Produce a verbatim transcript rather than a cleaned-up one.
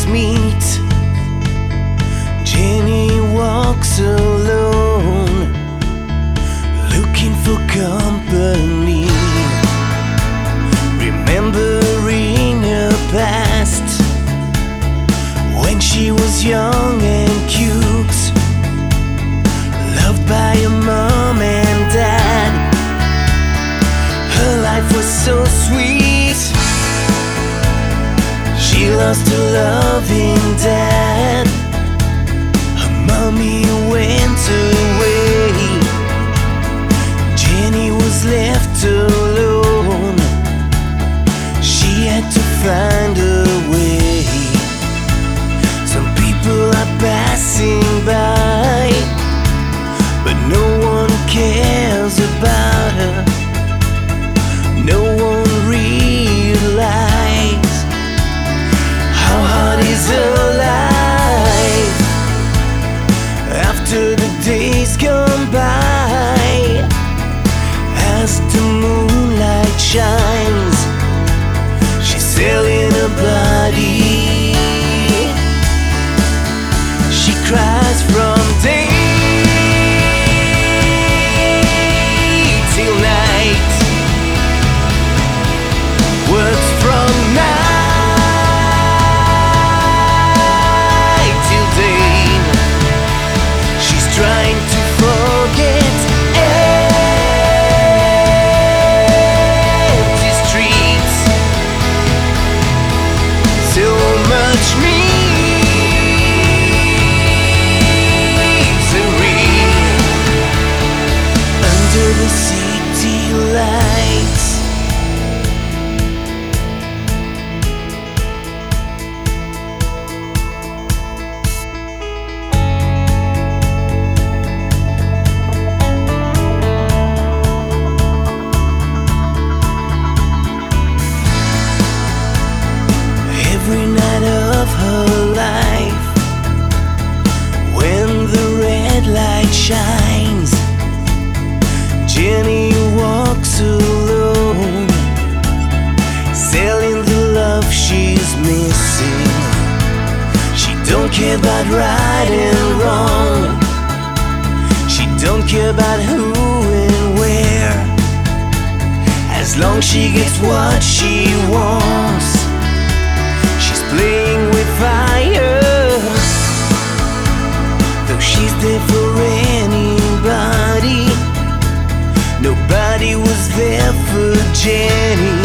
lovers meet. Jenny walks alone, looking for company, remembering her past when she was young and cute, loved by her mom and dad. Her life was so sweet. She lost her loving dad. Her mommy went away. Jenny was left alone. She had to find a way. Some people are passing by, but no one cares about her. No one realizes how hard is her life. After the days gone by, as the moonlight shines, she's selling her body. She cries from day till night, works from night till day. She's trying to forget empty streets. So much misery under the city lights. Every night of her life, when the red light shines, Jenny walks alone, selling the love she's missing. She don't care about right and wrong. She don't care about who and where, as long as she gets what she wants. She's playing with fire, though she's there for anybody. Nobody was there for Jenny.